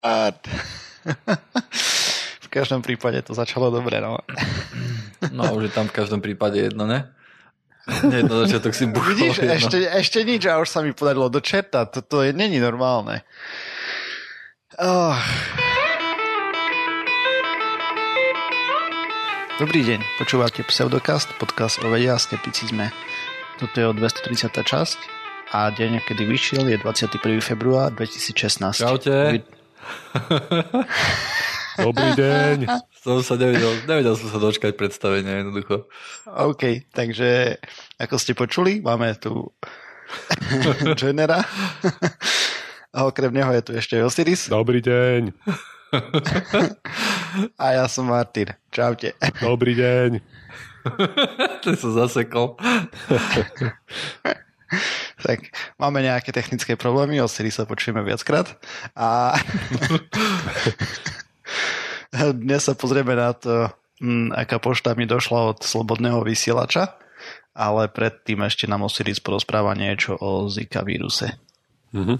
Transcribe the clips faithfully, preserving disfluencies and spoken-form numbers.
A... v každom prípade to začalo dobre, no. No už je tam v každom prípade jedno, ne? Jedno začiatok si buchol. Vidíš, ešte, ešte nič a už sa mi podarilo do čerta. Toto je, není normálne. Oh. Dobrý deň, počúvate Pseudokast, podcast o vede a skepticizme. Toto je o dvestotridsiata časť a deň, kedy vyšiel, je dvadsiateho prvého februára dvetisícšestnásť. Čaute. Vy... Dobrý deň. Som sa nevedel, nevedel som sa dočkať predstavenia jednoducho. OK, takže ako ste počuli, máme tu Jennera a okrem neho je tu ešte Osiris. Dobrý deň. A ja som Martin. Čaute. Dobrý deň. To som zasekol. Tak, máme nejaké technické problémy, Osiris sa počujeme viackrát. A dnes sa pozrieme na to, aká pošta mi došla od slobodného vysielača, ale predtým ešte nám Osiris porozpráva niečo o Zika víruse. Mhm.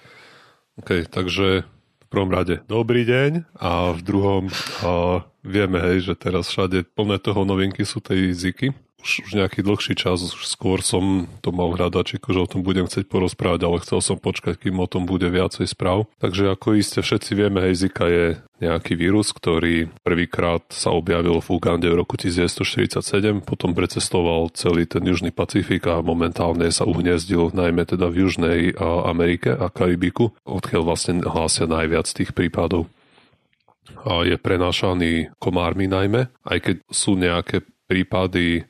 OK, takže v prvom rade dobrý deň a v druhom a vieme, hej, že teraz všade plné toho novinky sú tej Ziky. Už, už nejaký dlhší čas, už skôr som to mal hľadačiku, že o tom budem chcieť porozprávať, ale chcel som počkať, kým o tom bude viacej správ. Takže ako iste všetci vieme, hej, Zika je nejaký vírus, ktorý prvýkrát sa objavil v Ugande v roku devätnásťstoštyridsaťsedem, potom precestoval celý ten južný Pacifik a momentálne sa uhniezdil najmä teda v Južnej Amerike a Karibiku, odkiaľ vlastne hlásia najviac tých prípadov. A je prenášaný komármi najmä, aj keď sú nejaké prípady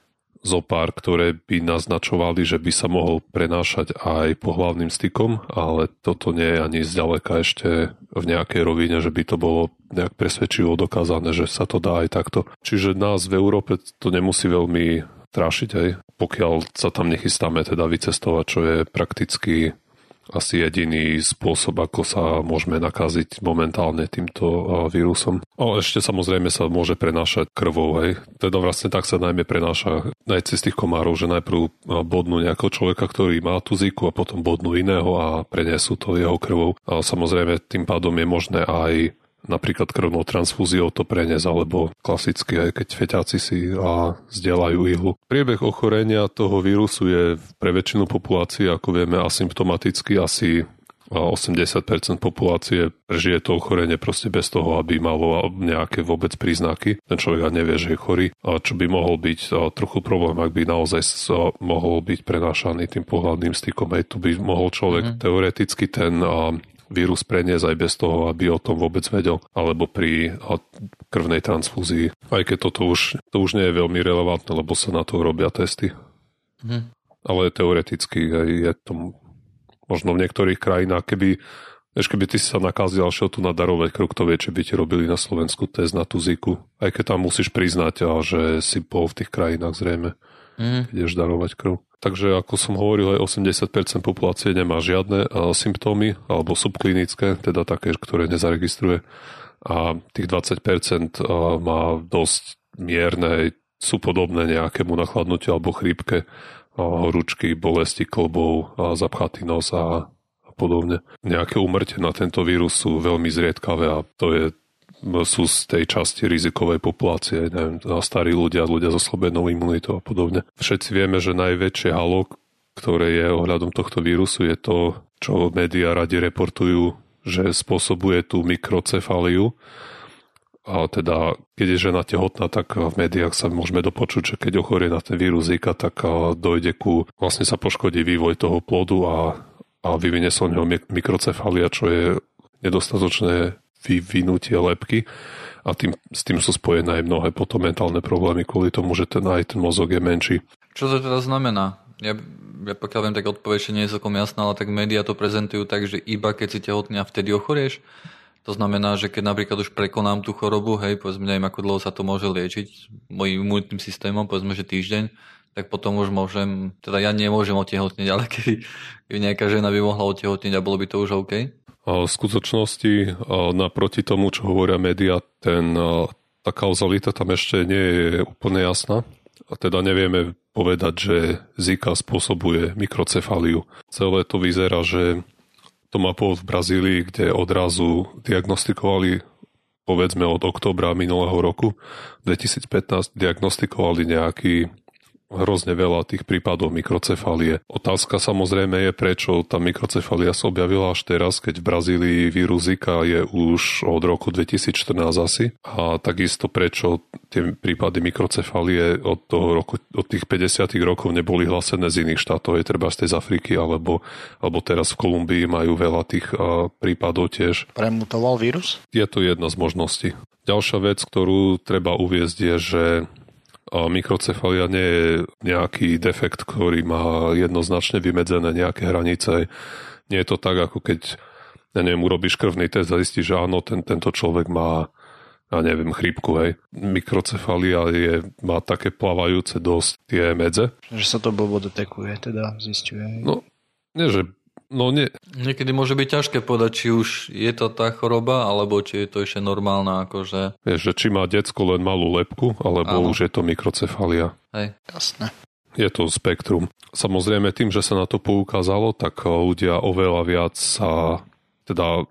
zopár, ktoré by naznačovali, že by sa mohol prenášať aj pohlavným stykom, ale toto nie je ani zďaleka ešte v nejakej rovine, že by to bolo nejak presvedčivo dokázané, že sa to dá aj takto. Čiže nás v Európe to nemusí veľmi trášiť, aj pokiaľ sa tam nechystáme teda vycestovať, čo je prakticky asi jediný spôsob, ako sa môžeme nakaziť momentálne týmto vírusom. Ale ešte samozrejme sa môže prenášať krvou, hej. Teda vlastne tak sa najmä prenáša aj cez tých komárov, že najprv bodnú nejakého človeka, ktorý má tú Ziku a potom bodnú iného a prenesú to jeho krvou. A samozrejme tým pádom je možné aj napríklad krvnou transfúziou to preniesť, alebo klasicky, aj keď feťáci si a zdieľajú ihlu. Priebeh ochorenia toho vírusu je pre väčšinu populácie, ako vieme, asymptomaticky. Asi osemdesiat percent populácie prežije to ochorenie proste bez toho, aby malo nejaké vôbec príznaky. Ten človek ani nevie, že je chorý. A čo by mohol byť trochu problém, ak by naozaj mohol byť prenášaný tým pohľadným stykom. Aj tu by mohol človek mm. teoreticky ten vírus preniesť aj bez toho, aby o tom vôbec vedel, alebo pri krvnej transfúzii. Aj keď toto už, to už nie je veľmi relevantné, lebo sa na to robia testy. Mhm. Ale teoreticky je to možno v niektorých krajinách, keby, než keby ty si sa nakázil a šiel tu nadarovať krv, kto vie, či by ti robili na Slovensku test na tú Ziku. Aj keď tam musíš priznať, že si bol v tých krajinách zrejme, mhm. keď ideš darovať krv. Takže ako som hovoril, aj osemdesiat percent populácie nemá žiadne uh, symptómy alebo subklinické, teda také, ktoré nezaregistruje. A tých dvadsať percent uh, má dosť mierne, sú podobné nejakému nachladnutiu alebo chrípke, uh, horúčky, bolesti klbov, uh, zapchatý nos a, a podobne. Nejaké úmrtie na tento vírus sú veľmi zriedkavé a to je sú z tej časti rizikovej populácie, neviem, starí ľudia, ľudia so slobodnou imunitou a podobne. Všetci vieme, že najväčšie halo, ktoré je ohľadom tohto vírusu, je to, čo médiá radi reportujú, že spôsobuje tú mikrocefáliu. A teda, keď je žena tehotná, tak v médiách sa môžeme dopočuť, že keď ochorie na ten vírus Zika, tak dojde ku, vlastne sa poškodí vývoj toho plodu a, a vyvinie sa o neho mikrocefália, čo je nedostatočné vyvinutie lebky a tým, s tým sú spojené aj mnohé potom mentálne problémy kvôli tomu, že ten, aj ten mozog je menší. Čo to teda znamená? Ja, ja pokiaľ viem, tak odpoveď nie je celkom jasná, ale tak médiá to prezentujú tak, že iba keď si tehotný a vtedy ochorieš. To znamená, že keď napríklad už prekonám tú chorobu, hej, povedzme, neviem, ako dlho sa to môže liečiť mojím imunitným systémom, povedzme, že týždeň, tak potom už môžem, teda ja nemôžem otehotneť, ale keby, keby nejaká žena by mohla otehotneť a bolo by to už OK? V skutočnosti, naproti tomu, čo hovoria médiá, ten, tá kauzalita tam ešte nie je úplne jasná. A teda nevieme povedať, že Zika spôsobuje mikrocefáliu. Celé to vyzerá, že to má pôvod v Brazílii, kde odrazu diagnostikovali, povedzme od októbra minulého roku dvetisícpätnásť, diagnostikovali nejaký hrozne veľa tých prípadov mikrocefálie. Otázka samozrejme je, prečo tá mikrocefália sa objavila až teraz, keď v Brazílii vírus Zika je už od roku dvetisícštrnásť asi. A takisto prečo tie prípady mikrocefálie od toho roku, od tých päťdesiatych rokov neboli hlásené z iných štátov, je treba z tej Afriky, alebo, alebo teraz v Kolumbii majú veľa tých uh, prípadov tiež. Premutoval vírus? Je to jedna z možností. Ďalšia vec, ktorú treba uviesť, je, že mikrocefália nie je nejaký defekt, ktorý má jednoznačne vymedzené nejaké hranice. Nie je to tak, ako keď, ja neviem, urobíš krvný test a zistíš, že áno, ten, tento človek má, ja neviem, chrípku, hej. Mikrocefália je, má také plávajúce dosť tie medze. Že sa to blbo detekuje, teda zisťuje. No, nie, že No nie. Niekedy môže byť ťažké povedať, či už je to tá choroba, alebo či je to ešte normálna, akože... Vieš, že či má decko len malú lebku, alebo Áno. už je to mikrocefália. Hej. Jasné. Je to spektrum. Samozrejme, tým, že sa na to poukázalo, tak ľudia oveľa viac sa... Teda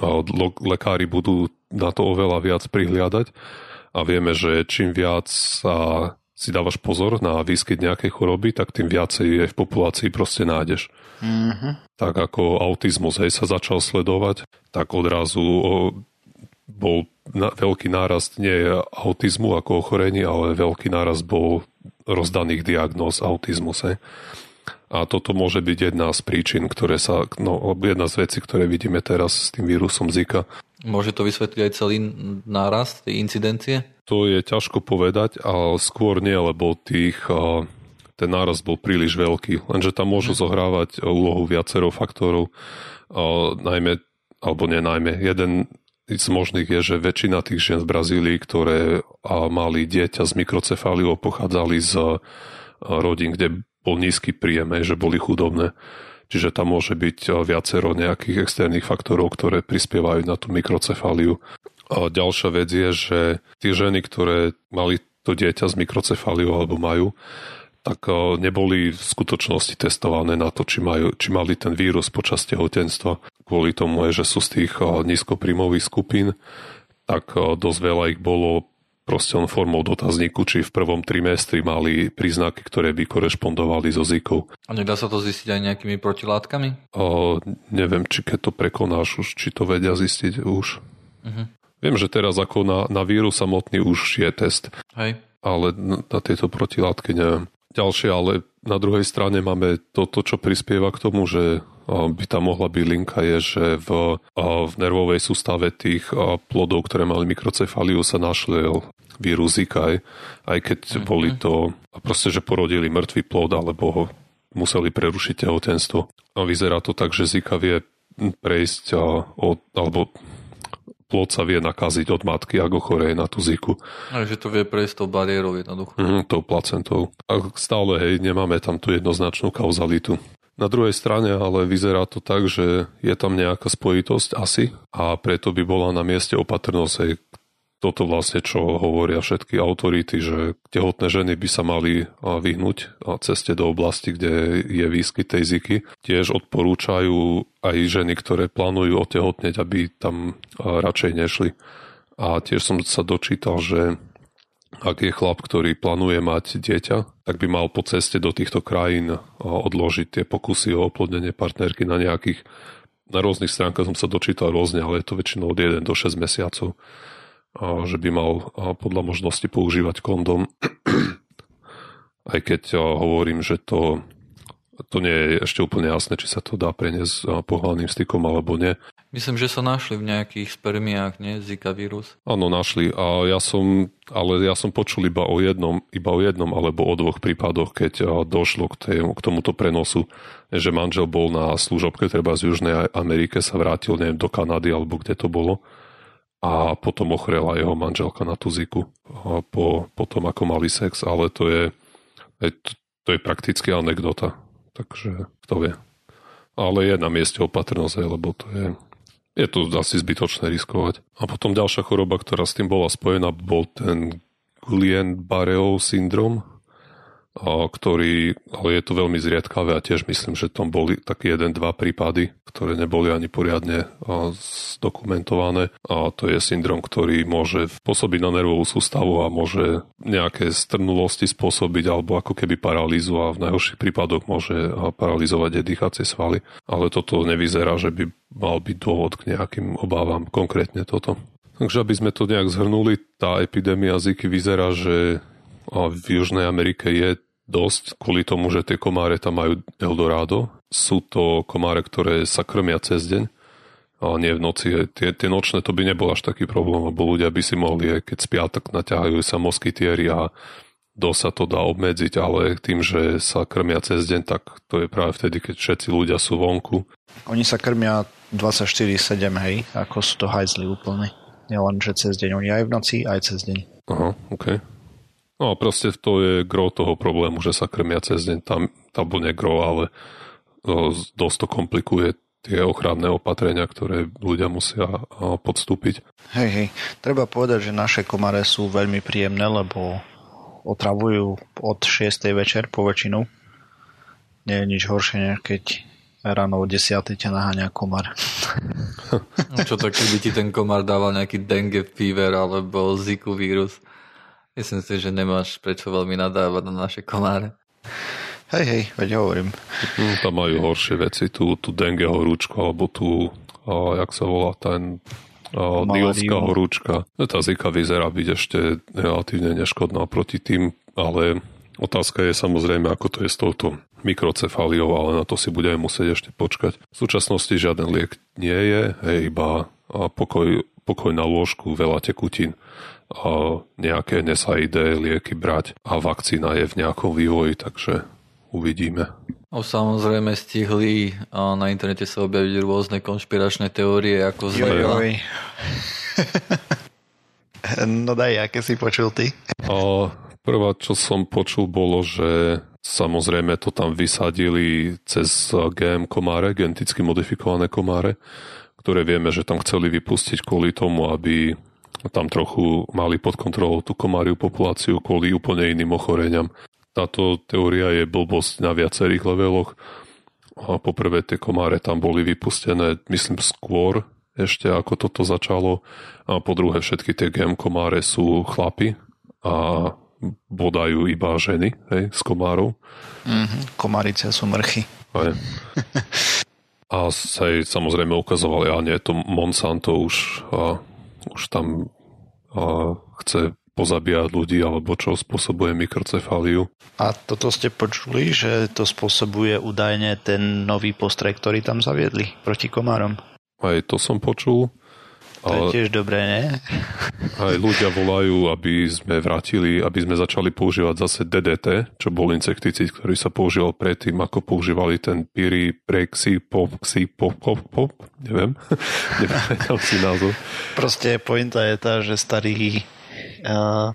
lekári budú na to oveľa viac prihliadať a vieme, že čím viac sa... si dávaš pozor na výskyt nejakej choroby, tak tým viacej je v populácii proste nájdeš. Mm-hmm. Tak ako autizmus, hej, sa začal sledovať, tak odrazu o, bol na, veľký nárast nie autizmu ako ochorení, ale veľký nárast bol rozdaných diagnóz autizmus. Hej. A toto môže byť jedna z príčin, ktoré sa, no, jedna z vecí, ktoré vidíme teraz s tým vírusom Zika. Môže to vysvetliť aj celý nárast tej incidencie? To je ťažko povedať, ale skôr nie, lebo tých, ten nárast bol príliš veľký. Lenže tam môžu zohrávať úlohu viacero faktorov. Najmä, alebo nie najmä, jeden z možných je, že väčšina tých žien z Brazílii, ktoré mali dieťa s mikrocefáliou, pochádzali z rodín, kde bol nízky príjem, že boli chudobné. Čiže tam môže byť viacero nejakých externých faktorov, ktoré prispievajú na tú mikrocefáliu. A ďalšia vec je, že tie ženy, ktoré mali to dieťa s mikrocefáliou alebo majú, tak neboli v skutočnosti testované na to, či, majú, či mali ten vírus počas tehotenstva. Kvôli tomu, že sú z tých nízkopríjmových skupín, tak dosť veľa ich bolo proste on formou dotazníku, či v prvom trimestri mali príznaky, ktoré by korešpondovali so Zikou. A nedá sa to zistiť aj nejakými protilátkami? O, neviem, či keď to prekonáš už, či to vedia zistiť už. Uh-huh. Viem, že teraz ako na, na vírus samotný už je test. Hej. Ale na, na tieto protilátky neviem. Ďalšie, ale na druhej strane máme toto, čo prispieva k tomu, že by tam mohla byť linka, je, že v, v nervovej sústave tých plodov, ktoré mali mikrocefáliu, sa našiel vírus Zika, aj, aj keď mm-hmm. boli to proste, že porodili mŕtvý plod, alebo ho museli prerušiť tehotenstvo. A vyzerá to tak, že Zika vie prejsť od, alebo plod sa vie nakaziť od matky, ak ochoreje na tú Ziku. A že to vie prejsť tou bariérou jednoducho. Mm, tou placentou. A stále, hej, nemáme tam tú jednoznačnú kauzalitu. Na druhej strane ale vyzerá to tak, že je tam nejaká spojitosť asi a preto by bola na mieste opatrnosť. Hej. Toto vlastne, čo hovoria všetky autority, že tehotné ženy by sa mali vyhnúť ceste do oblasti, kde je výskyt tej Ziky. Tiež odporúčajú aj ženy, ktoré plánujú otehotneť, aby tam radšej nešli. A tiež som sa dočítal, že ak je chlap, ktorý plánuje mať dieťa, tak by mal po ceste do týchto krajín odložiť tie pokusy o oplodnenie partnerky na nejakých, na rôznych stránkach som sa dočítal rôzne, ale je to väčšinou od jeden do šesť mesiacov. A že by mal podľa možnosti používať kondom. Aj keď hovorím, že to, to nie je ešte úplne jasné, či sa to dá preniesť pohlavným stykom alebo nie. Myslím, že sa našli v nejakých spermiách, nie? Zika vírus. Áno, našli. A ja som, ale ja som počul iba o jednom, iba o jednom alebo o dvoch prípadoch, keď došlo k, tému, k tomuto prenosu, že manžel bol na služobke, treba z Južnej Amerike, sa vrátil, neviem, do Kanady alebo kde to bolo. A potom ochrela jeho manželka na tú Ziku po, po tom, ako mali sex, ale to je, to, to je prakticky anekdota, takže kto vie. Ale je na mieste opatrnosť, lebo to je, je to asi zbytočné riskovať. A potom ďalšia choroba, ktorá s tým bola spojená, bol ten Guillain-Barré syndrom. ktorý, ale je to veľmi zriedkavé a tiež myslím, že tam boli také jeden, dva prípady, ktoré neboli ani poriadne zdokumentované a to je syndrom, ktorý môže pôsobiť na nervovú sústavu a môže nejaké strnulosti spôsobiť alebo ako keby paralýzu a v najhorších prípadoch môže paralizovať aj dýchacie svaly, ale toto nevyzerá, že by mal byť dôvod k nejakým obávam, konkrétne toto. Takže aby sme to nejak zhrnuli, tá epidémia Ziky vyzerá, že v Južnej Amerike je dosť kvôli tomu, že tie komáre tam majú Eldorado. Sú to komáre, ktoré sa krmia cez deň, ale nie v noci. Tie, tie nočné to by nebol až taký problém, lebo ľudia by si mohli, keď spia, tak naťahajú sa moskytieri a dosť sa to dá obmedziť, ale tým, že sa krmia cez deň, tak to je práve vtedy, keď všetci ľudia sú vonku. Oni sa krmia dvadsaťštyri sedem, hej, ako sú to hajzli úplne. Nielen, že cez deň, oni aj v noci, aj cez deň. Aha, okej. Okay. No proste to je gro toho problému, že sa krmia cez deň. Tam, tam bol nie gro, ale no, dosť to komplikuje tie ochranné opatrenia, ktoré ľudia musia podstúpiť. Hej, hej. Treba povedať, že naše komáre sú veľmi príjemné, lebo otravujú od šiestej večer po väčšinu. Nie je nič horšie, než keď ráno o desiatej ťa naháňa komár. No čo to, keby ti ten komár dával nejaký dengue fever alebo Ziku vírus? Myslím si, že nemáš prečo veľmi nadávať na naše komáre. Hej, hej, veď hovorím. No, tam majú horšie veci, tú, tú dengue horúčku, alebo tú, a, jak sa volá, ten nilská horúčka. Tá Zika vyzerá byť ešte relatívne neškodná proti tým, ale otázka je samozrejme, ako to je s touto mikrocefáliou, ale na to si budeme musieť ešte počkať. V súčasnosti žiaden liek nie je, hej, iba pokoj, pokoj na lôžku, veľa tekutín a nejaké en es á í dé lieky brať a vakcína je v nejakom vývoji, takže uvidíme. O, samozrejme stihli a na internete sa objaviť rôzne konšpiračné teórie ako zlejla. No daj, aké si počul ty? A prvá, čo som počul, bolo, že samozrejme to tam vysadili cez gé em komáre, geneticky modifikované komáre, ktoré vieme, že tam chceli vypustiť kvôli tomu, aby tam trochu mali pod kontrolou tú komáriu populáciu kvôli úplne iným ochoreniam. Táto teória je blbosť na viacerých leveloch. A poprvé tie komáre tam boli vypustené, myslím, skôr ešte ako toto začalo. A po druhé všetky tie gé em komáre sú chlapi a bodajú iba ženy, hej, z komárov. Mm-hmm. Komárice sú mrchy. Aj. A sa samozrejme ukazovali, a nie, to Monsanto už, a, už tam a, chce pozabíjať ľudí, alebo čo spôsobuje mikrocefáliu. A toto ste počuli, že to spôsobuje údajne ten nový postreh, ktorý tam zaviedli proti komárom? Aj to som počul. To je tiež dobré, nie? Aj ľudia volajú, aby sme vrátili, aby sme začali používať zase dé dé té, čo bol insekticíd, ktorý sa používal predtým, ako používali ten pyriprexipop, neviem, nepamätám si názov. Proste pointa je tá, že starý uh,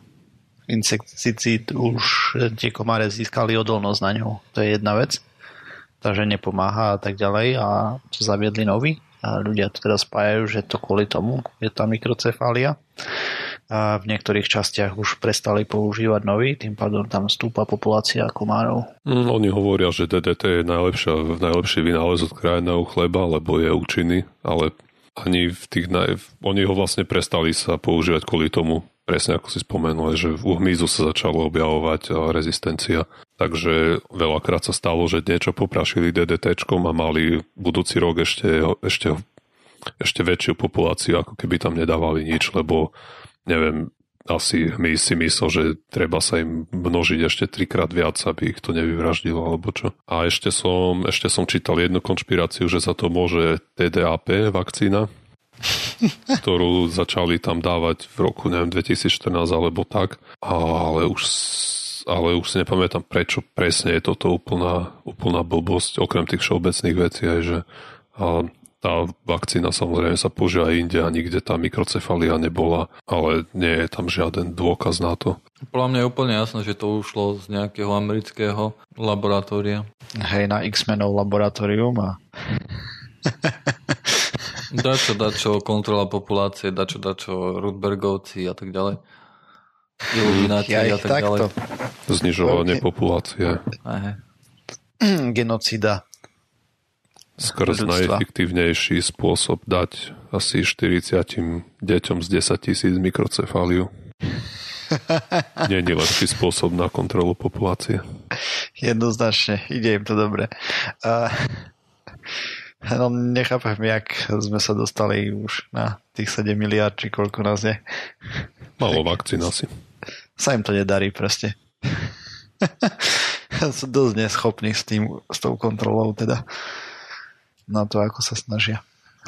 insekticíd už tie komáre získali odolnosť na ňu. To je jedna vec, takže nepomáha a tak ďalej a zaviedli nový. A ľudia to teda spájajú, že to kvôli tomu je tá mikrocefália. A v niektorých častiach už prestali používať nový, tým pádom tam stúpa populácia komárov. Mm, oni hovoria, že dé dé té je najlepšia, najlepší vynález od krajného chleba, lebo je účinný, ale ani v tých naj... oni ho vlastne prestali sa používať kvôli tomu, presne ako si spomenul, že u hmyzu sa začalo objavovať rezistencia. Takže veľakrát sa stalo, že niečo poprašili dé dé téčkom a mali budúci rok ešte, ešte, ešte väčšiu populáciu, ako keby tam nedávali nič, lebo neviem, asi hmyz si myslel, že treba sa im množiť ešte trikrát viac, aby ich to nevyvraždilo, alebo čo. A ešte som, ešte som čítal jednu konšpiráciu, že za to môže té dé á pé vakcína, ktorú začali tam dávať v roku, neviem, dvetisícštrnásť alebo tak, ale už ale už si nepamätám, prečo presne je toto úplná, úplná blbosť, okrem tých všeobecných vecí aj, že a tá vakcína samozrejme sa používa inde a nikde tá mikrocefália nebola, ale nie je tam žiaden dôkaz na to. Podľa mňa je úplne jasné, že to ušlo z nejakého amerického laboratória. Hej, na X-menov laboratórium a... dačo, dačo, kontrola populácie, dačo, dačo, Rudbergovci a tak ďalej. iluminácia a tak ďalej. Znižovanie okay. populácie. Aha. Genocida. Skrz najefektívnejší spôsob dať asi štyridsiatim deťom z desaťtisíc mikrocefáliu. Nie je lepší spôsob na kontrolu populácie. Jednoznačne, ide im to dobre. Uh, no nechápem, jak sme sa dostali už na tých sedem miliárd, či koľko nás je. Malo vakcín asi. Sa im to nedarí proste. Sú dosť neschopní s tým, s tou kontrolou teda na to, ako sa snažia.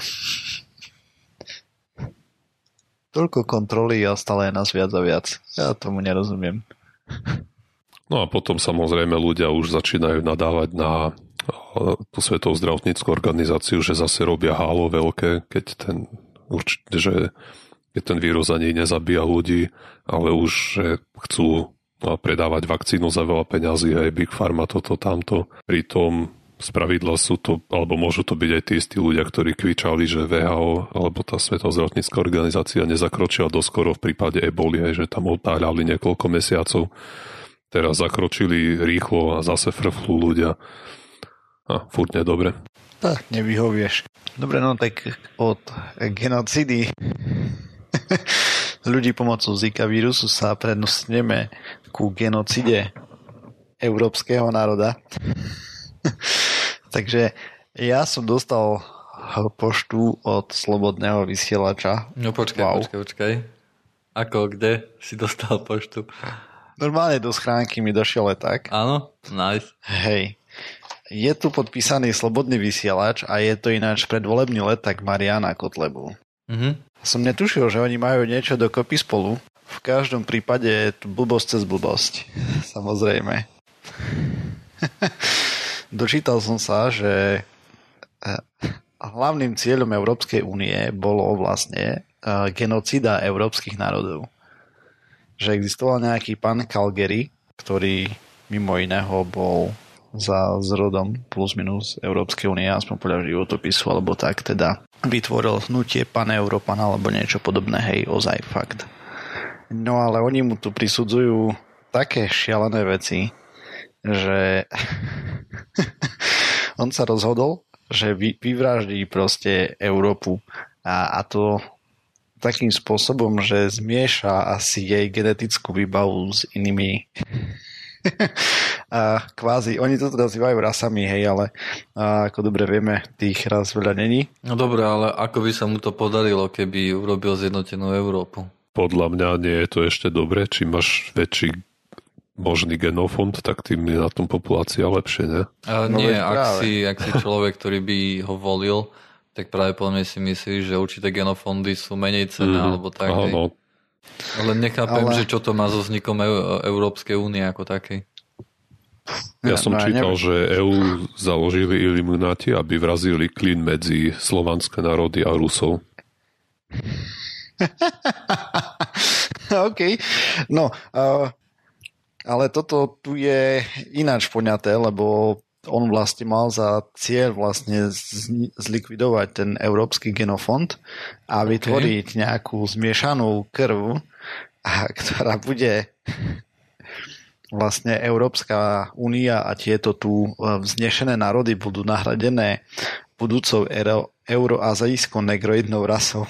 Toľko kontroly a stále je nás viac a viac. Ja tomu nerozumiem. No a potom samozrejme ľudia už začínajú nadávať na tú Svetovú zdravotnícku organizáciu, že zase robia hálo veľké, keď ten, určite, že keď ten vírus ani nezabíja ľudí, ale už že chcú predávať vakcínu za veľa peňazí, aj Big Pharma, toto, tamto. Pritom spravidla sú to, alebo môžu to byť aj tí istí ľudia, ktorí kvičali, že vé há ó alebo tá Svetová zdravotnícka organizácia nezakročila doskoro v prípade eboli, že tam otáľali niekoľko mesiacov. Teraz zakročili rýchlo a zase frflú ľudia. A furt nedobre. Tak, nevyhovieš. Dobre, no tak od genocidy ľudí pomocou Zika vírusu sa prenosneme ku genocide európskeho národa. Takže ja som dostal poštu od Slobodného vysielača. No počkaj, wow. počkaj, počkaj. Ako, kde si dostal poštu? Normálne do schránky mi došiel leták. Áno? Nice. Hej. Je tu podpísaný Slobodný vysielač a je to ináč predvolebný leták Mariana Kotlebu. Mhm. Som netušil, že oni majú niečo dokopy spolu. V každom prípade je tu blbosť cez blbosť. Samozrejme. Dočítal som sa, že hlavným cieľom Európskej únie bolo vlastne genocida európskych národov. Že existoval nejaký pán Calgary, ktorý mimo iného bol za zrodom plus minus Európskej únie, aspoň podľa životopisu, alebo tak teda vytvoril hnutie Pan-Európan alebo niečo podobné, hej, ozaj fakt. No ale oni mu tu prisudzujú také šialené veci, že on sa rozhodol, že vy, vyvraždí proste Európu a, a to takým spôsobom, že zmieša asi jej genetickú výbavu s inými a kvázi, oni to teda nazývajú rasami, hej, ale a ako dobre vieme, tých ras veľa není. No dobré, ale ako by sa mu to podarilo, keby urobil zjednotenú Európu? Podľa mňa nie je to ešte dobre. Čím máš väčší možný genofond, tak tým je na tom populácia lepšie, ne? A no nie, ak si, ak si človek, ktorý by ho volil, tak práve podľa mňa si myslíš, že určité genofondy sú menej cenné, mm, alebo tak. Áno. Ale nechápem, ale... že čo to má so vznikom Európskej únie ako takej. Ja som no, čítal, neviem. Že é ú založili Illuminati, aby vrazili klin medzi slovanské národy a Rusov. OK. No, uh, ale toto tu je ináč poňaté, lebo on vlastne mal za cieľ vlastne zlikvidovať ten európsky genofond a okay. vytvoriť nejakú zmiešanú krv, ktorá bude vlastne Európska únia a tieto tu vznešené národy budú nahradené budúcou euro, euroazijskou negroidnou rasou.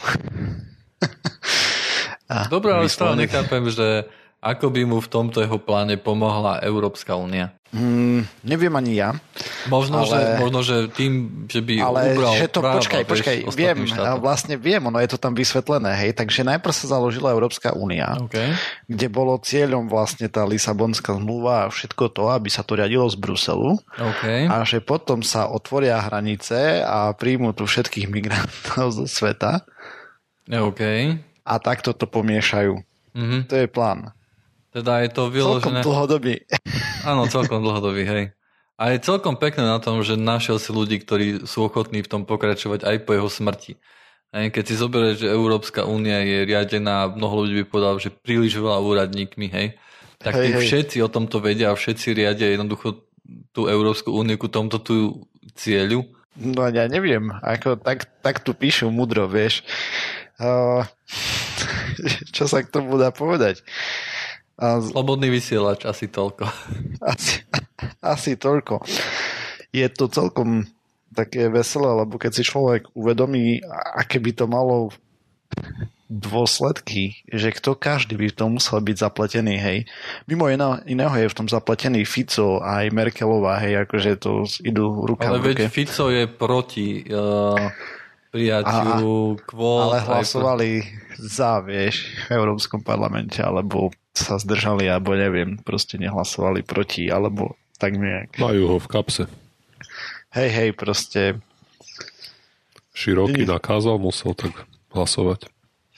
Dobre, ale stále nechápem, že ako by mu v tomto jeho pláne pomohla Európska únia? Mm, neviem ani ja. Možno, ale, že, možno že tým, že by ale ubral že to, práva, počkaj, počkaj, vieš, viem, vlastne viem, ono je to tam vysvetlené, hej, takže najprv sa založila Európska únia, okay. kde bolo cieľom vlastne tá Lisabonská zmluva a všetko to, aby sa to riadilo z Bruselu okay. a že potom sa otvoria hranice a príjmu tu všetkých migrantov zo sveta okay. a takto to pomiešajú. Mm-hmm. To je plán. Teda je to vyložené... Celkom dlhodobý. Áno, celkom dlhodobý, hej. A je celkom pekné na tom, že našiel si ľudí, ktorí sú ochotní v tom pokračovať aj po jeho smrti. Hej, keď si zoberieš, že Európska únia je riadená, mnoho ľudí by povedal, že príliš veľa úradníkmi, hej, tak hej, hej. všetci o tomto vedia a všetci riadia jednoducho tú Európsku úniu ku tomto tú cieľu. No ja neviem, ako tak, tak tu píšu mudro, vieš. Uh, čo sa k tomu dá povedať? A... Slobodný vysielač, asi toľko. Asi, asi toľko. Je to celkom také veselé, lebo keď si človek uvedomí, aké by to malo dôsledky, že kto každý by v tom musel byť zapletený, hej. Mimo iného je v tom zapletený Fico a aj Merkelová, hej, akože to idú ruka ale v ruke. Ale veď Fico je proti uh, prijatiu kvót. Ale hlasovali pro... za, vieš, v Európskom parlamente, alebo sa zdržali, alebo neviem, proste nehlasovali proti, alebo tak nejak. Majú ho v kapse. Hej, hej, proste... Široký nakázal, musel tak hlasovať.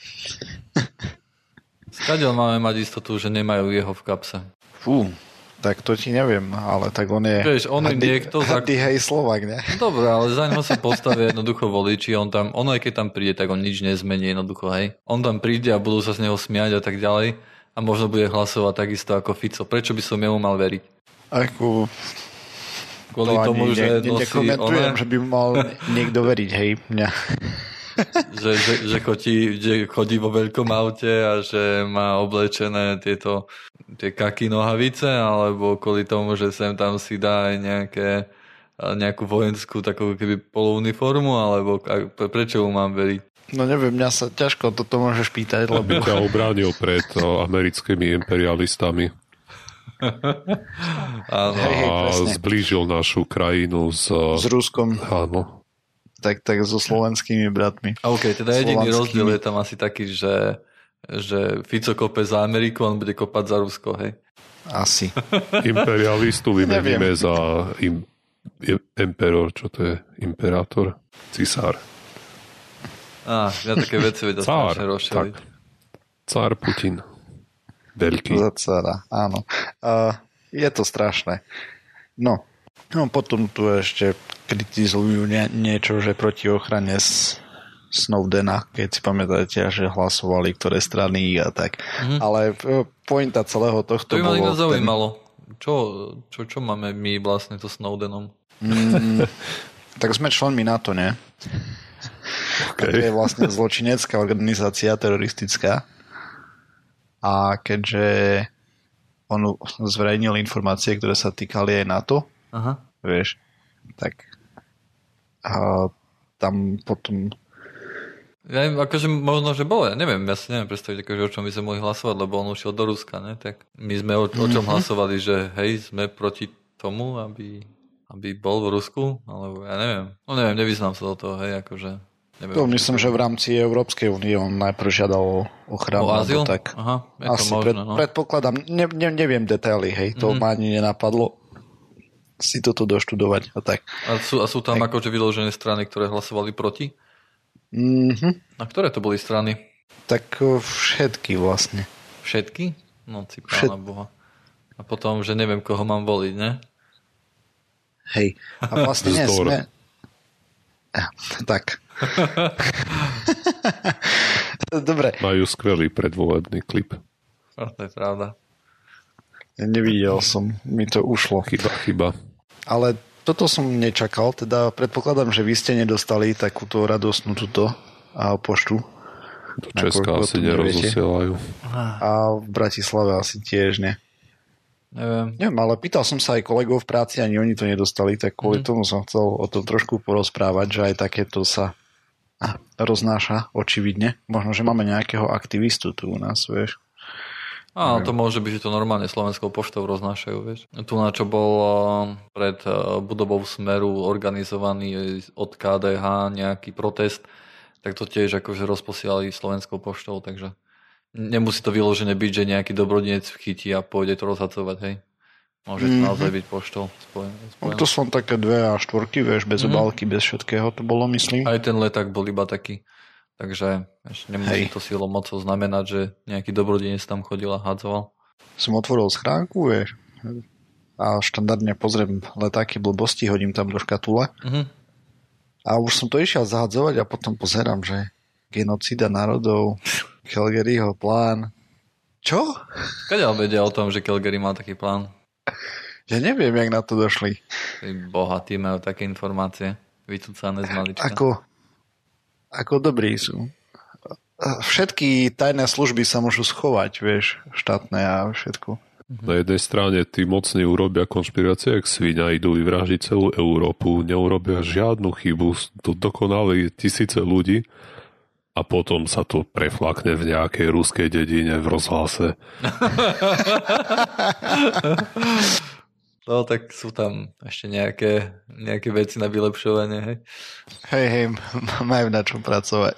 Skadiaľ máme mať istotu, že nemajú jeho v kapse. Fú, tak to ti neviem, ale tak on je... Vieš, on je niekto... Hrdý hej Slovák, ne? Dobre, ale za ňoho sa postavia jednoducho voliči, on tam, ono aj keď tam príde, tak on nič nezmení jednoducho, hej. On tam príde a budú sa z neho smiať a tak ďalej a možno bude hlasovať takisto ako Fico. Prečo by som jemu mal veriť? Ako... Kvôli to tomu, ne, že ne, nosí... Nekomentujem, že by mal niekto veriť, hej, mňa. že, že, že, chodí, že chodí vo veľkom aute a že má oblečené tieto tie kaky nohavice, alebo kvôli tomu, že sem tam si dá aj nejaké, nejakú vojenskú takú keby polouniformu, alebo prečo mu mám veriť? No neviem, mňa sa ťažko toto môžeš pýtať, lebo... Ťa obránil pred americkými imperialistami. Áno. Hej, hej, a zblížil našu krajinu s... S Ruskom. Áno. Tak, tak so slovenskými bratmi. OK, teda jediný rozdiel je tam asi taký, že, že Fico kope za Ameriku, on bude kopať za Rusko, hej? Asi. Imperialistu vymeníme za im, emperor, čo to je? Imperátor? Cisár. Á, ja také veci vedia strašne rozšeliť. Cár Putin. Veľký. Za cara, áno. Uh, je to strašné. No, no potom tu ešte kritizujú nie, niečo, že proti ochrane s Snowdena, keď si pamätáte, že hlasovali ktoré strany a tak. Mm-hmm. Ale pointa celého tohto to by bolo... To by ma zaujímalo. Ten... Čo, čo, čo máme my vlastne so Snowdenom? Mm, tak sme členmi NATO, nie? Okay. To je vlastne zločinecká organizácia, teroristická. A keďže on zverejnil informácie, ktoré sa týkali aj NATO, aha, vieš, tak a tam potom... Ja akože možno, že bolo, ja neviem, ja si neviem predstaviť, akože, o čom by sme mohli hlasovať, lebo on ušiel do Ruska, ne? Tak my sme o, o čom mm-hmm. hlasovali, že hej, sme proti tomu, aby, aby bol v Rusku, alebo ja neviem. No neviem, nevyznám sa do toho, hej, akože... Neviem, to myslím, že v rámci Európskej únie on najprv žiadal ochranu. O azyl? Tak. Aha, je asi to možné, pred, no. predpokladám, ne, ne, neviem detaily, hej, to mm-hmm. ma ani nenapadlo si toto doštudovať a tak. A sú, a sú tam tak. Akože vyložené strany, ktoré hlasovali proti? Mhm. A ktoré to boli strany? Tak všetky vlastne. Všetky? No, si pána Všet... Boha. A potom, že neviem, koho mám voliť, ne? Hej. A vlastne nie sme... Tak. Dobre. Majú skvelý predvolebný klip. To je pravda. Ja nevidel som, mi to ušlo. Chyba, chyba. Ale toto som nečakal, teda predpokladám, že vy ste nedostali takúto radosnú túto a poštu. Do Česka asi nerozosielajú. A v Bratislave asi tiež nie. Neviem. Neviem, ale pýtal som sa aj kolegov v práci, ani oni to nedostali, tak kvôli mm. tomu som chcel o tom trošku porozprávať, že aj takéto sa roznáša, očividne. Možno, že máme nejakého aktivistu tu u nás, vieš. Á, to môže byť, že to normálne Slovenskou poštou roznášajú, vieš. Tu na čo bol pred budovou Smeru organizovaný od ká dé há nejaký protest, tak to tiež akože rozposielali Slovenskou poštou, takže nemusí to vyložené byť, že nejaký dobrodinec chytí a pôjde to rozhadzovať, hej. Môže to mm-hmm. naozaj byť poštou spojené. No, to sú také dve a štvorky, vieš, bez mm-hmm. obálky, bez všetkého to bolo, myslím. Aj ten leták bol iba taký. Takže vieš, nemusí hej. to silou mocou znamenať, že nejaký dobrodinec tam chodil a hádzoval. Som otvoril schránku, vieš, a štandardne pozriem letáky blbosti, hodím tam do škatule. Mm-hmm. A už som to išiel zahadzovať a potom pozerám, že genocída národov, Calgaryho plán. Čo? Kadeľ vedia o tom, že Calgary má taký plán? Ja neviem, jak na to došli. Tí bohatí majú také informácie. Vycúcané z malička. Ako, ako dobrí sú. všetky tajné služby sa môžu schovať, vieš, štátne a všetko. Na jednej strane tí mocní urobia konšpirácie, ak svinia, idú vyvražiť celú Európu, neurobia žiadnu chybu, to dokonali tisíce ľudí a potom sa to preflakne v nejakej ruskej dedine v rozhlase. No, tak sú tam ešte nejaké, nejaké veci na vylepšovanie, hej? Hej, hej, majú na čom pracovať.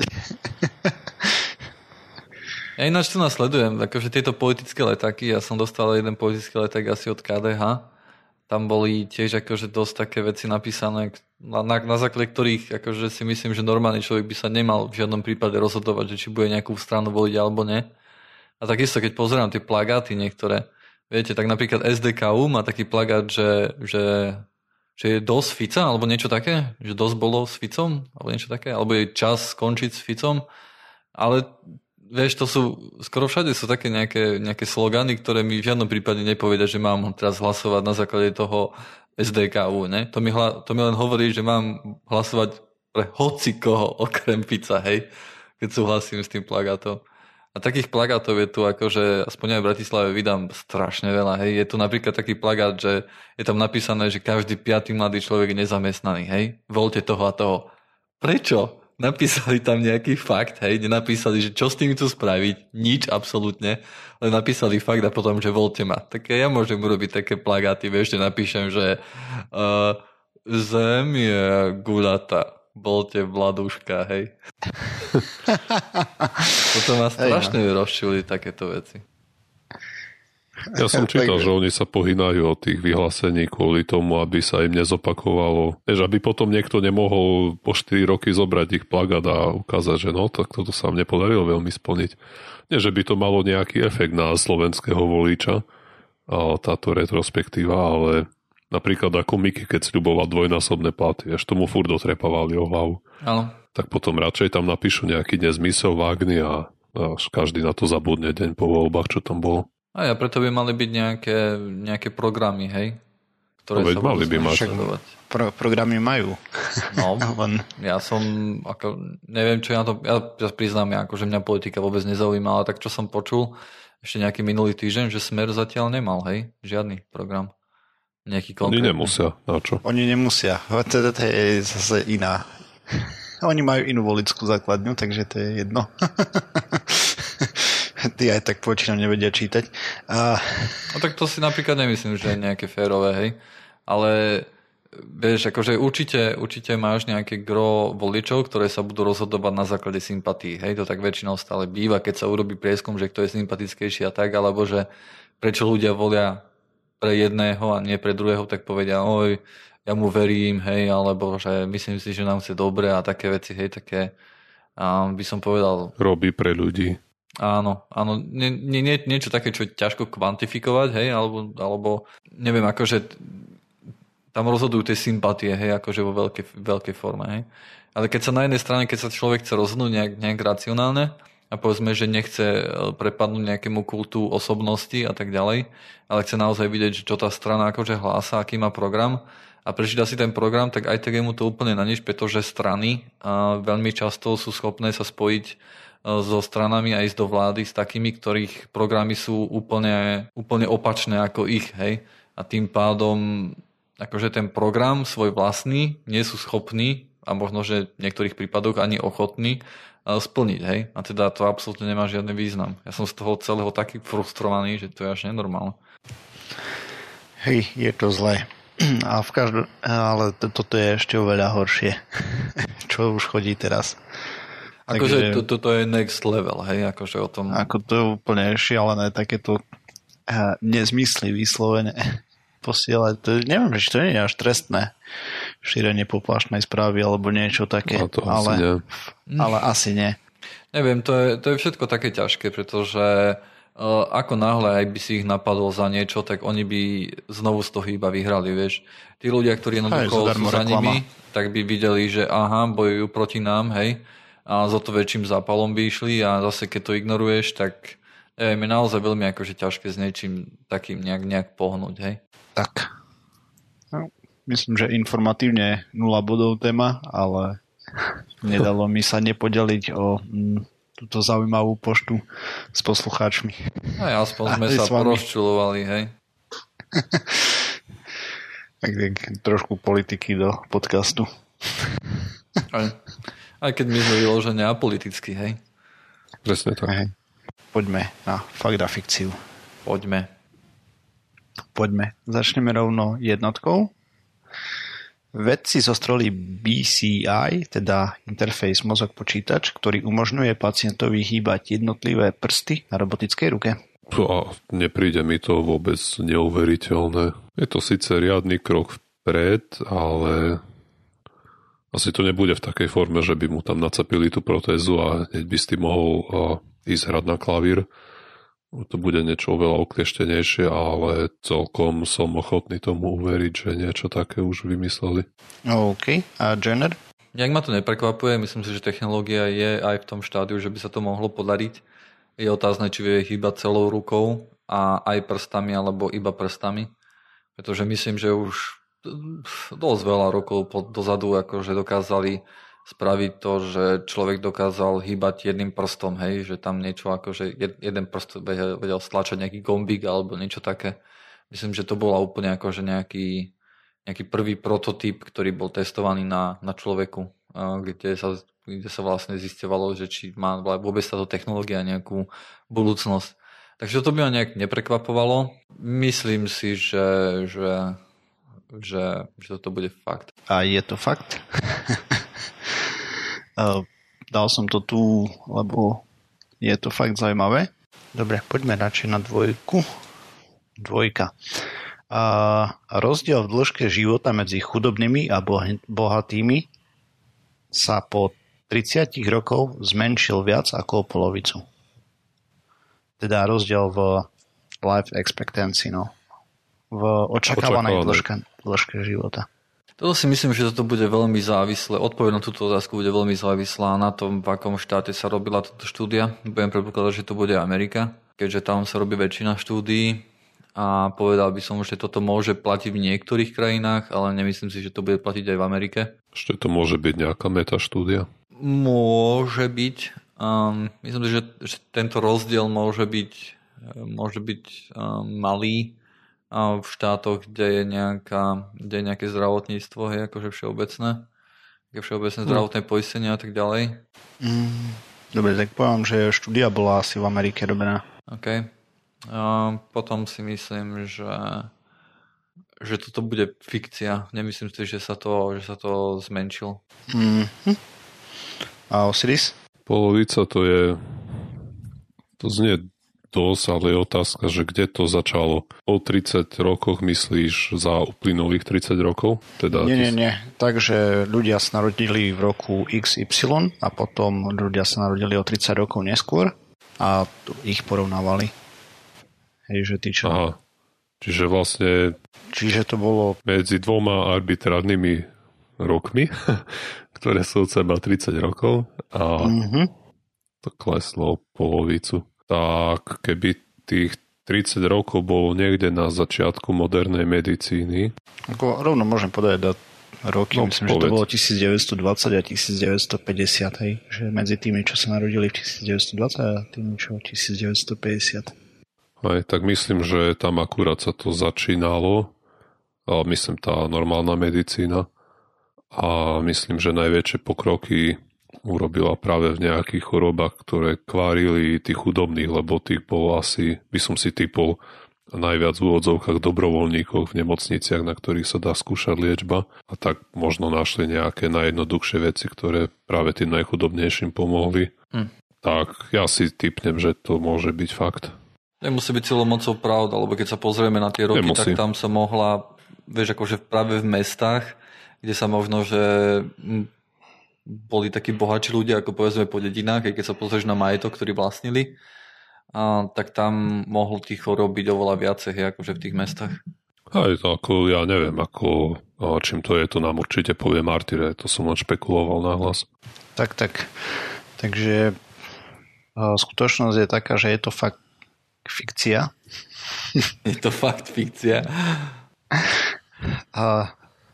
Ja ináč tu nasledujem, akože tieto politické letáky, ja som dostal jeden politický leták asi od ká dé há, tam boli tiež akože dosť také veci napísané, na, na, na základe ktorých akože si myslím, že normálny človek by sa nemal v žiadnom prípade rozhodovať, že či bude nejakú stranu voliť alebo nie. A takisto, keď pozerám tie plagáty niektoré, viete, tak napríklad es dé ká ú má taký plagát, že, že, že je dosť Fica, alebo niečo také, že dosť bolo s Ficom, alebo niečo také, alebo je čas skončiť s Ficom, ale vieš, to sú, skoro všade sú také nejaké, nejaké slogany, ktoré mi v žiadnom prípade nepovedia, že mám teraz hlasovať na základe toho es dé ká ú, ne? To mi, hla, to mi len hovorí, že mám hlasovať pre hoci koho okrem Fica, hej? Keď súhlasím s tým plagátom. A takých plagátov je tu akože, aspoň aj v Bratislave vydám strašne veľa, hej? Je tu napríklad taký plagát, že je tam napísané, že každý piatý mladý človek je nezamestnaný, hej? Voľte toho a toho. Prečo? Napísali tam nejaký fakt, hej, nenapísali, že čo s tým chcú spraviť, nič absolútne, len napísali fakt a potom, že voľte ma. Tak ja môžem urobiť také plagáty, vieš, že napíšem, že uh, zem je guľata, voľte Vladuška, hej. Toto ma strašne rozčuli takéto veci. Ja som čítal, že oni sa pohynajú od tých vyhlásení kvôli tomu, aby sa im nezopakovalo. Vieš, aby potom niekto nemohol po štyri roky zobrať ich plagát a ukázať, že no, tak toto sa vám nepodarilo veľmi splniť. Nie, že by to malo nejaký efekt na slovenského voliča, táto retrospektíva, ale napríklad ako Miky, keď sľuboval dvojnásobné platy, až tomu furt dotrepávali o hlavu. Áno. Tak potom radšej tam napíšu nejaký nezmysel vágny a až každý na to zabudne deň po voľbách, čo tam bolo. A ja preto by mali byť nejaké, nejaké programy, hej? Ktoré no, sa mali by mať. Pro, programy majú. No, ja som, ako, neviem, čo ja na to, ja, ja priznám, ja, akože mňa politika vôbec nezaujíma, ale tak, čo som počul ešte nejaký minulý týždeň, že Smer zatiaľ nemal, hej? Žiadny program. Nejaký konkrétny. Oni nemusia, na čo? Oni nemusia, to, to je zase iná. Oni majú inú volickú základňu, takže to je jedno. Tí aj tak poväčšinou nevedia čítať. A... No tak to si napríklad nemyslím, že je nejaké férové, hej. Ale vieš, akože určite, určite máš nejaké gro voličov, ktoré sa budú rozhodovať na základe sympatí. Hej, to tak väčšinou stále býva, keď sa urobí prieskum, že kto je sympatickejší a tak, alebo že prečo ľudia volia pre jedného a nie pre druhého, tak povedia, oj, ja mu verím, hej, alebo že myslím si, že nám chce dobre a také veci, hej, také, a by som povedal... Robí pre ľudí. Áno, áno, nie, nie, nie, niečo také, čo je ťažko kvantifikovať, hej, alebo, alebo neviem, akože tam rozhodujú tie sympatie, hej, akože vo veľkej, veľkej forme, hej. Ale keď sa na jednej strane, keď sa človek chce rozhodnúť nejak, nejak racionálne a povedzme, že nechce prepadnúť nejakému kultu osobnosti a tak ďalej, ale chce naozaj vidieť, čo tá strana akože hlása, aký má program a prečíta si ten program, tak aj tak je mu to úplne na nič, pretože strany a veľmi často sú schopné sa spojiť so stranami a ísť do vlády s takými, ktorých programy sú úplne, úplne opačné ako ich, hej. A tým pádom akože ten program svoj vlastný nie sú schopní a možno, že v niektorých prípadoch ani ochotní splniť, hej. A teda to absolútne nemá žiadny význam. Ja som z toho celého taký frustrovaný, že to je až nenormálne. Hej, je to zlé. A v každom, ale to, toto je ešte oveľa horšie. Čo už chodí teraz. Akože to, toto je next level, hej, akože o tom... Ako to je úplne šialené, takéto uh, nezmysly vyslovene posielať. To, neviem, či to nie je až trestné šírenie poplašnej správy alebo niečo také, no, to ale, asi ale asi nie. Neviem, to je, to je všetko také ťažké, pretože uh, ako náhle aj by si ich napadol za niečo, tak oni by znovu z toho iba vyhrali, vieš. Tí ľudia, ktorí jednoducho sú za nimi, tak by videli, že aha, bojujú proti nám, hej, a za to väčším zápalom by išli a zase keď to ignoruješ, tak neviem, je naozaj veľmi akože ťažké s niečím takým nejak, nejak pohnúť, hej? Tak. No, myslím, že informatívne nula bodov téma, ale nedalo mi sa nepodeliť o mm, túto zaujímavú poštu s poslucháčmi. Aj aspoň sme sa porozčulovali, hej. Tak trošku politiky do podcastu. Aj, aj keď my sme vyložení apoliticky, hej. Presne tak. Hej. Poďme na fakt a fikciu. Poďme. Poďme. Začneme rovno jednotkou. Vedci zostreli bé cé í, teda interfejs mozog-počítač, ktorý umožňuje pacientovi hýbať jednotlivé prsty na robotickej ruke. A nepríde mi to vôbec neuveriteľné. Je to síce riadny krok vpred, ale asi to nebude v takej forme, že by mu tam nacepili tú protézu a hneď by s tým mohol ísť hrať na klavír. To bude niečo oveľa oklieštenejšie, ale celkom som ochotný tomu uveriť, že niečo také už vymysleli. OK. A Jenner? Jak ma to neprekvapuje, myslím si, že technológia je aj v tom štádiu, že by sa to mohlo podariť. Je otázne, či vie hýbať celou rukou a aj prstami, alebo iba prstami. Pretože myslím, že už dosť veľa rokov dozadu akože dokázali spraviť to, že človek dokázal hýbať jedným prstom, hej, že tam niečo akože jeden prst vedel stlačať nejaký gombík alebo niečo také. Myslím, že to bola úplne akože nejaký, nejaký prvý prototyp, ktorý bol testovaný na, na človeku, kde sa kde sa vlastne zisťovalo, že či má vôbec táto technológia nejakú budúcnosť. Takže to by ma nejak neprekvapovalo. Myslím si, že, že, že, že toto bude fakt. A je to fakt? Dal som to tu, lebo je to fakt zaujímavé. Dobre, poďme radšej na dvojku. Dvojka. A rozdiel v dĺžke života medzi chudobnými a bohatými sa po tridsať rokov zmenšil viac ako o polovicu. Teda rozdiel v life expectancy, no. V očakávanej dĺžke, dĺžke života. Toto si myslím, že toto bude veľmi závislé. Odpoveď na túto otázku bude veľmi závislá na tom, v akom štáte sa robila táto štúdia. Budem predpokladať, že to bude Amerika, keďže tam sa robí väčšina štúdií a povedal by som, že toto môže platiť v niektorých krajinách, ale nemyslím si, že to bude platiť aj v Amerike. Ešte to môže byť nejaká metaštúdia? Môže byť. Um, myslím si, že, že tento rozdiel môže byť, môže byť um, malý um, v štátoch, kde je, nejaká, kde je nejaké zdravotníctvo, hej, akože všeobecné, je všeobecné zdravotné poistenie a tak ďalej. Mm, dobre, tak poviem, že štúdia bola asi v Amerike robená. OK. Um, potom si myslím, že že toto bude fikcia. Nemyslím si, že sa to, že sa to zmenšil. Mm-hmm. A Osiris? Polovica to je... To znie dosť, ale je otázka, že kde to začalo. O tridsať rokoch myslíš za uplynulých tridsať rokov? Teda nie, nie, nie. Takže ľudia sa narodili v roku iks ypsilon a potom ľudia sa narodili o tridsať rokov neskôr a ich porovnávali. Hej, že tí čo... Aha. Čiže vlastne... Čiže to bolo... Medzi dvoma arbitrárnymi rokmi, ktoré sú od seba tridsať rokov a mm-hmm. to kleslo o polovicu. Tak keby tých tridsať rokov bolo niekde na začiatku modernej medicíny... Ako rovno môžem povedať do roky, no, myslím, povedz. Že to bolo devätnásťdvadsať a devätnásťpäťdesiat, hej? Že medzi tými, čo sa narodili v devätnásťdvadsať a tými, čo devätnásťpäťdesiat. Aj, tak myslím, že tam akurát sa to začínalo, a myslím tá normálna medicína a myslím, že najväčšie pokroky urobila práve v nejakých chorobách, ktoré kvárili tých chudobných, lebo tých bol asi, by som si typol, najviac v úvodzovkách dobrovoľníkov v nemocniciach, na ktorých sa dá skúšať liečba a tak možno našli nejaké najjednoduchšie veci, ktoré práve tým najchudobnejším pomohli. Hm. Tak ja si tipnem, že to môže byť fakt. Nemusí byť celou mocou pravda, lebo keď sa pozrieme na tie roky, Nemusí. tak tam sa mohla, vieš, akože práve v mestách, kde sa možno, že boli takí bohatší ľudia, ako povedzme po dedinách, aj keď sa pozrieš na majetok, ktorý vlastnili, a, tak tam mohlo tých chorób byť oveľa viacej, akože v tých mestách. Aj to ako, ja neviem, ako, čím to je, to nám určite povie Martyr, to som len špekuloval nahlas. Tak, tak. Takže skutočnosť je taká, že je to fakt fikcia. Je to fakt fikcia. A,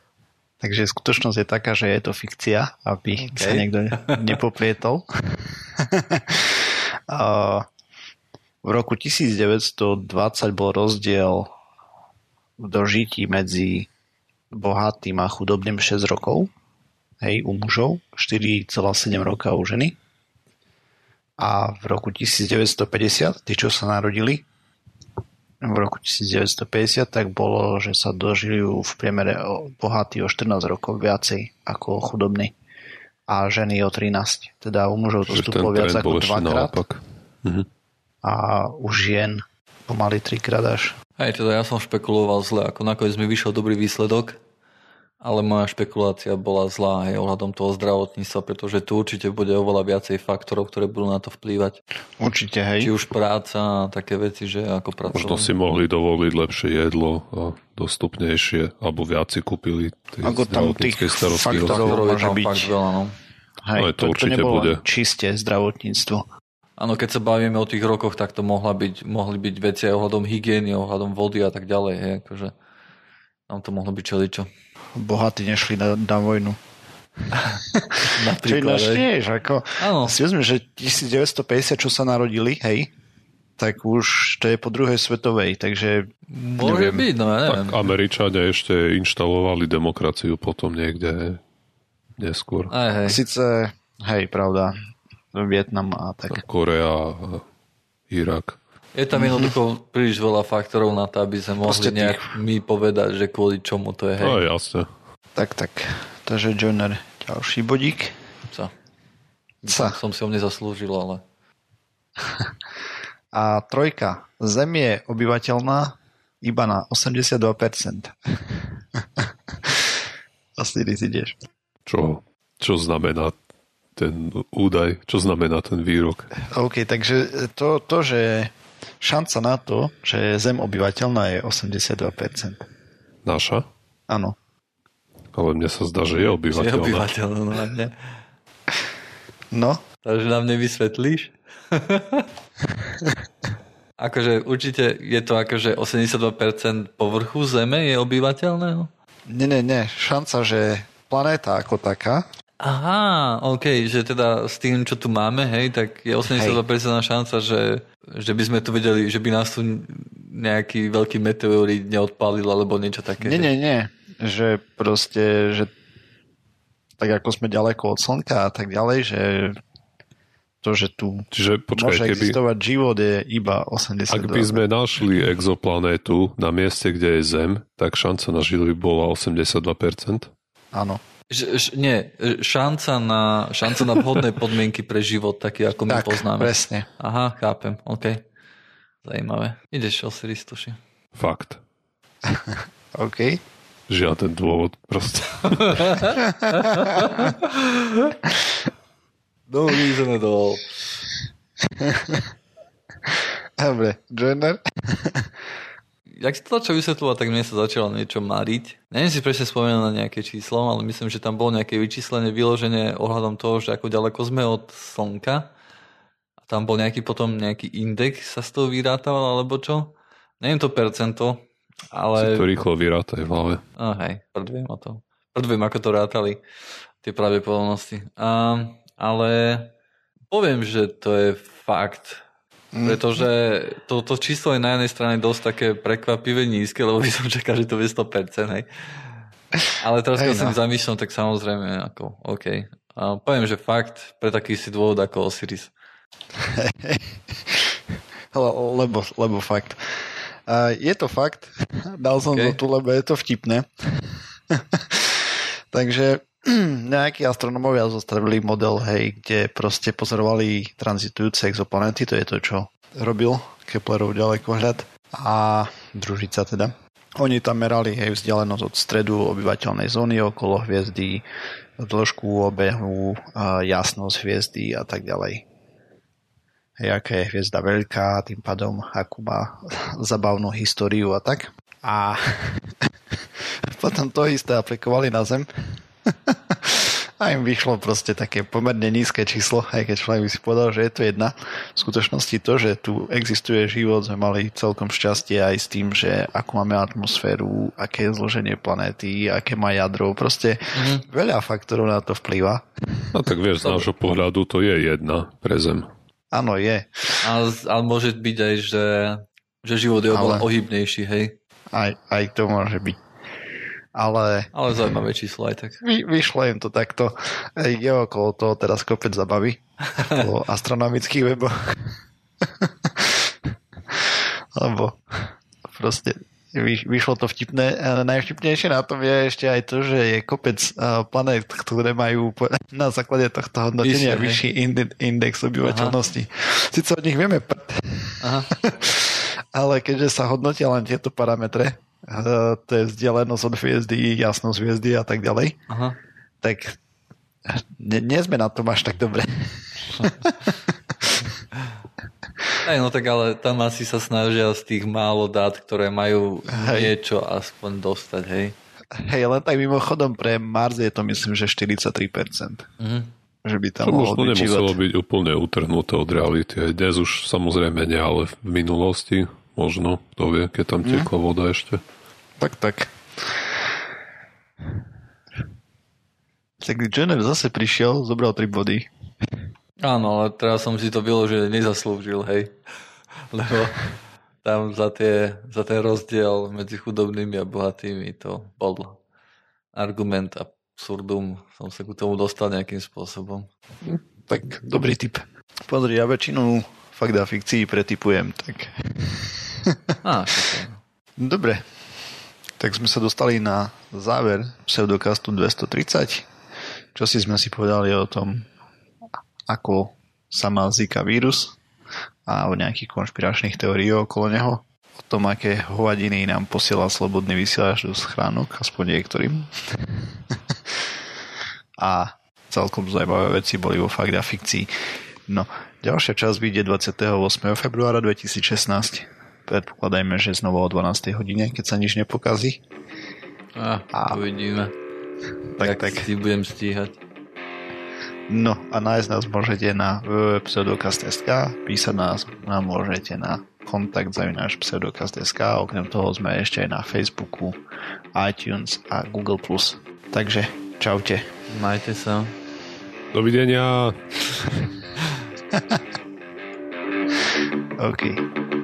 takže skutočnosť je taká, že je to fikcia, aby okay. sa niekto nepoplietol. V roku devätnásťstodvadsať bol rozdiel v dožití medzi bohatým a chudobným šesť rokov, hej, u mužov, štyri celé sedem roka u ženy. A v roku devätnásťstopäťdesiat, tí, čo sa narodili, v roku devätnásťstopäťdesiat, tak bolo, že sa dožijú v priemere bohatí o štrnásť rokov viacej ako chudobní. A ženy o trinásť. Teda u mužov to vstúplo viac ako dvakrát. Mhm. A u žien pomaly trikrát až. Hej, teda ja som špekuloval zle, ako nakoniec mi vyšiel dobrý výsledok, ale moja špekulácia bola zlá, hej, ohľadom toho zdravotníctva, pretože tu určite bude oveľa viacej faktorov, ktoré budú na to vplývať. Určite, hej. Či už práca a také veci, že ako pracovať. Možno si mohli dovoliť lepšie jedlo a dostupnejšie, alebo viac si kúpili tej zdravotníckej starostlivosti. Faktorov môže byť fakt veľa, no. Hej, no, to, to určite to nebolo bude. Čiste zdravotníctvo. Áno, keď sa bavíme o tých rokoch, tak to mohla byť, mohli byť veci aj ohľadom hygieny, ohľadom vody a tak ďalej. Hej, akože tam to mohlo byť čeličo. Bohatí nešli na, na vojnu. Napríklad, Čiže tiež, ako áno. si vezme, že devätnásťstopäťdesiat, čo sa narodili, hej, tak už to je po druhej svetovej, takže môže neviem. byť, no ja neviem. Tak Američania ešte inštalovali demokraciu potom niekde neskôr. Aj, hej. Sice, hej, pravda, Vietnam a tak. Korea, Irak. Je tam jednoducho príliš veľa faktorov na to, aby sme mohli Proste nejak tých... my povedať, že kvôli čomu to je. Hej. No jasne. Tak, tak. Takže Joiner, ďalší bodík. Sa. Sa. Som si ho nezaslúžil, ale... A trojka. Zem je obyvateľná iba na osemdesiatdva percent. Asi ty ideš. Čo? Čo znamená ten údaj? Čo znamená ten výrok? OK, takže to, to, že šanca na to, že Zem obyvateľná je osemdesiatdva percent. Naša? Áno. Ale mne sa zdá, že je obyvateľná. Je obyvateľná, no ne? No? Takže nám nevysvetlíš? Akože určite je to akože osemdesiatdva percent povrchu Zeme je obyvateľného? Nie, nie, nie. Šanca, že planéta ako taká. Aha, OK, že teda s tým, čo tu máme, hej, tak je osemdesiatdva percent šanca, že, že by sme tu vedeli, že by nás tu nejaký veľký meteorít neodpálil, alebo niečo také. Nie, nie, nie. Že proste, že tak ako sme ďaleko od Slnka a tak ďalej, že to, že tu Čiže, počkaj, môže keby, existovať život je iba osemdesiatdva percent. ak by sme našli exoplanétu na mieste, kde je Zem, tak šanca na život by bola osemdesiatdva percent? Áno. Ž, ž, nie, šanca na, šanca na vhodné podmienky pre život, taký ako my tak, poznáme. presne. Aha, chápem, OK. Zajímavé. Ideš, Osiris, tuši. Fakt. OK. Žiaden dôvod, proste. No, my dol. Dobre, Joiner. Jak si to začal vysvetľovať, tak mne sa začalo niečo mariť. Neviem si presne spomenúť na nejaké číslo, ale myslím, že tam bolo nejaké vyčíslenie, vyloženie ohľadom toho, že ako ďaleko sme od Slnka. A tam bol nejaký potom nejaký index, sa z toho vyrátával, alebo čo? Neviem to percento, ale... Si to rýchlo vyrátaj v hlave. Oh, hej, predviem o to. Predviem, ako to rátali tie pravdepodobnosti. A, ale poviem, že to je fakt... Pretože toto to číslo je na jednej strane dosť také prekvapivé nízke, lebo by som čakal, že to bude sto percent, hej. Ale teraz, keď sa no. zamýšľam, tak samozrejme, ako, OK. A poviem, že fakt, pre taký si dôvod ako Osiris. lebo, lebo fakt. Uh, je to fakt. Dal som okay. to tu, lebo je to vtipné. Takže nejakí astronómovia zostavili model, hej, kde proste pozorovali tranzitujúce exoplanéty, to je to, čo robil Keplerov ďalekohľad a družica teda. Oni tam merali, hej, vzdialenosť od stredu obyvateľnej zóny okolo hviezdy, dĺžku obehu, jasnosť hviezdy a tak ďalej. Hej, aká je hviezda veľká, tým pádom akú má zabavnú históriu a tak. A potom to isté aplikovali na Zem. A im vyšlo proste také pomerne nízke číslo, aj keď človek by si povedal, že je to jedna. V skutočnosti to, že tu existuje život, sme mali celkom šťastie aj s tým, že akú máme atmosféru, aké je zloženie planéty, aké má jadro. Proste mm. veľa faktorov na to vplýva. No tak vieš, z nášho pohľadu to je jedna pre Zem. Áno, je. Ale, ale môže byť aj, že, že život je oveľa ohybnejší, hej? Aj, aj to môže byť. Ale, ale zaujímavé číslo aj tak. Vy, vyšlo im to takto. Je okolo toho teraz kopec zabavy po astronomických weboch. Lebo proste vy, vyšlo to vtipné. Najvtipnejšie na tom je ešte aj to, že je kopec planét, ktoré majú na základe tohto hodnotenia vyšší index obyvateľnosti. Sice od nich vieme prd. Aha. Ale keďže sa hodnotia len tieto parametre, Uh, to je vzdialenosť od hviezdy, jasnosť hviezdy a tak ďalej. Aha. Tak nie, nie sme na tom až tak dobre. Aj, no tak ale tam asi sa snažia z tých málo dát, ktoré majú hej. niečo aspoň dostať, hej? Hej, len tak mimochodom pre Mars je to myslím, že štyridsaťtri percent. Mhm. Že by tam to možno nemuselo byť úplne utrhnuté od reality. Aj dnes už samozrejme nie, ale v minulosti možno, kto vie, keď tam tiekla voda ešte. Tak, tak. Tak Genève zase prišiel, zobral tri body. Áno, ale teraz som si to vyložené nezaslúžil, hej. Lebo tam za, tie, za ten rozdiel medzi chudobnými a bohatými to bol argument absurdum. Som sa ku tomu dostal nejakým spôsobom. Tak, dobrý tip. Pozri, ja väčšinu fakt a fikcií pretipujem, tak... Á, dobre, tak sme sa dostali na záver pseudokastu dvestotridsať. Čo si sme si povedali o tom, ako sa má Zika vírus a o nejakých konšpiračných teóriách okolo neho. O tom, aké hovadiny nám posiela slobodný vysielač do schránok, aspoň niektorým. A celkom zaujímavé veci boli vo fakt a fikcii. No, ďalšia časť vyjde dvadsiateho ôsmeho februára dvetisícšestnásť. Predpokladajme, že znovu o dvanástej hodine, keď sa nič nepokazí. A, a uvidíme. Tak, jak tak. si budem stíhať. No a nájsť nás môžete na w w w bodka pseudokast bodka es ká, písať nás nám môžete na kontakt zavináč pseudokast bodka es ká, okrem toho sme ešte aj na Facebooku, iTunes a Google plus. Takže čaute. Majte sa. Dovidenia. OK.